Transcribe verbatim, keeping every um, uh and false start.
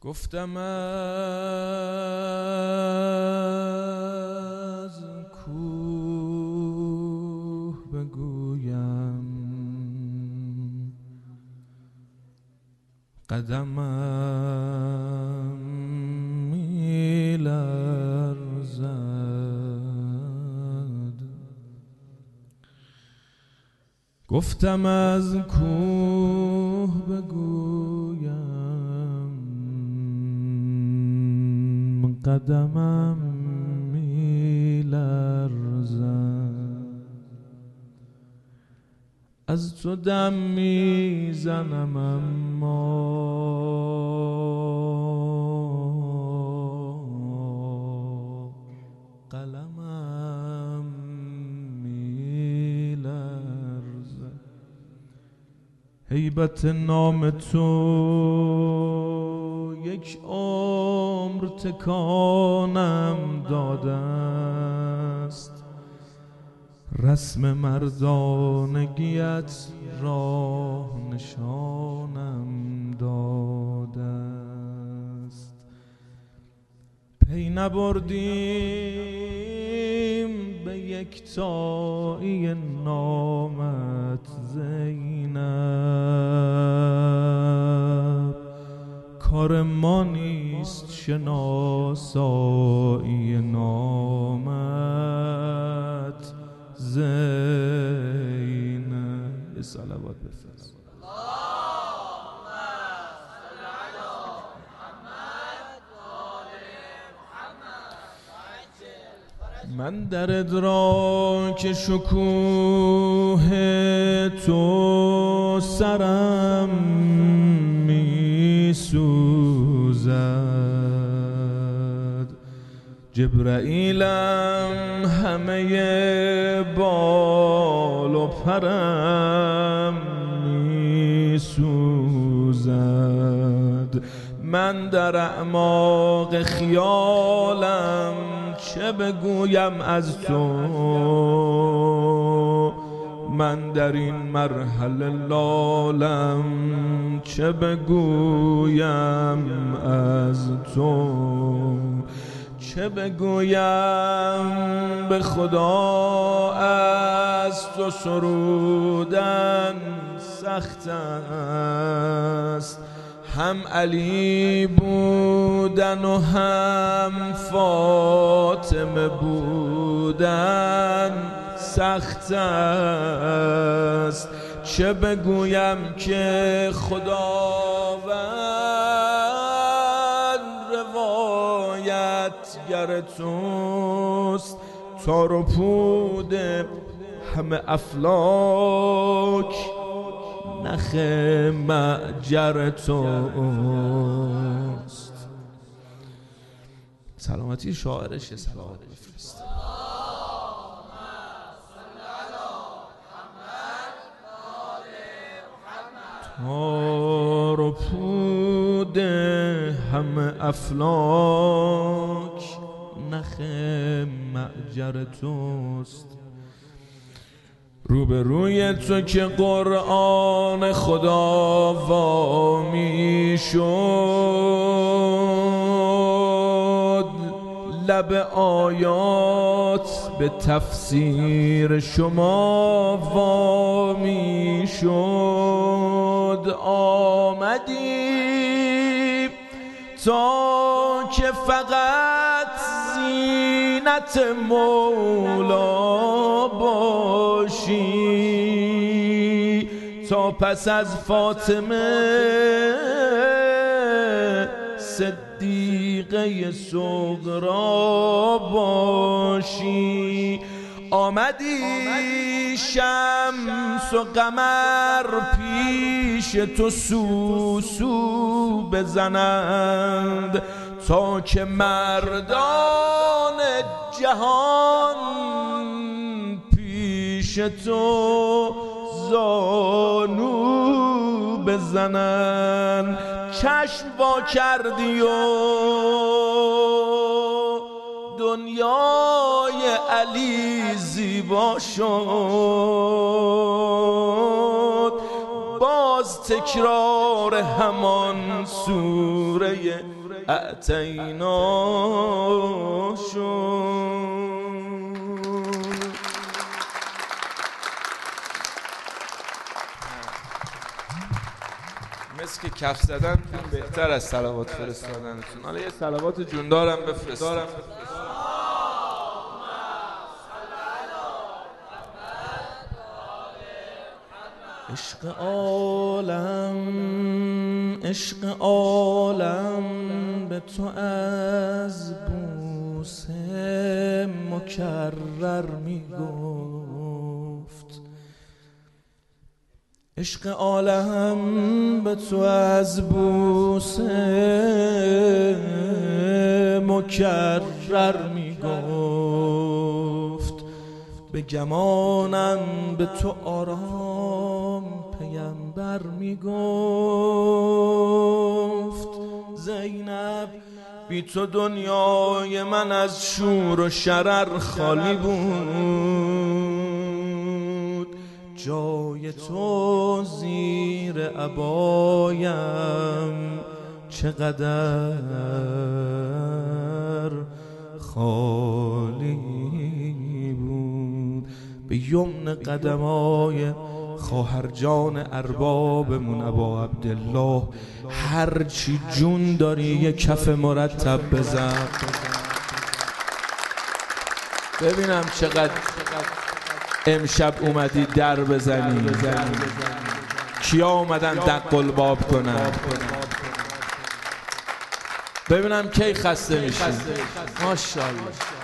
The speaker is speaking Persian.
گفتم از کوه بگویم قدمم می لرزد. گفتم از کوه بگویم قدمم می لرزد. از تو دم می زنم اما قلمم می لرزد. هیبت نام تو یک عمر تکانم داده است، رسم مردانگیت راه نشانم داده است. پی نبردیم به یکتایی نامت زینب، کار ما نیست شناسایی نامت زینب. صلوات بفرست. اللهم صل علی محمد و آل محمد. من در ادراک شکوه تو سرم می سوزد، جبرائیلم همه بال و پرم می سوزد. من در اعماق خیالم چه بگویم از تو، من در این مرحله لالم چه بگویم از تو. چه بگویم به خدا از تو سرودن سخت است، هم علی بودن و هم فاطمه بودن سخت است. چه بگویم که خداوند روایتگر توست، تار و پود همه افلاک نخ معجر توست. سلامتی شاعرش سلامت بفرست. تار و پود همه افلاک نخ معجر توست. روبروی تو که قرآن خدا وامی شد، لب آیات به تفسیر شما وامی شد. آمدی تا که فقط زینت مولا باشی، تا پس از فاطمه صدیقه صغرا باشی. آمدی شمس و قمر پیش تو سوسو بزنند، تا که مردان جهان پیش تو زانو بزنن. چشم وا کردی و دنیای علی زیبا شد، باز تکرار همان سوره اعطینا شد. مثل که کف زدن بهتر از صلوات فرستادنتون. حالا یه صلوات جوندارم بفرستم. عشق عالم عشق عالم به تو از بوسه مکرر می گفت. عشق عالم به تو از بوسه مکرر می گفت. به گمانم به تو آرام پیمبر می گفت. زینب بی تو دنیای من از شور و شرر خالی بود. جای تو زیر عبایم چقدر خالی بود. به یمن قدمای خواهر جان اربابمون ابا عبدالله هر چی جون داری یه کف مرتب بزن ببینم چقدر امشب اومدی در بزنی. کیا اومدن دق الباب کنن؟ ببینم کی خسته میشی. ماشاءالله.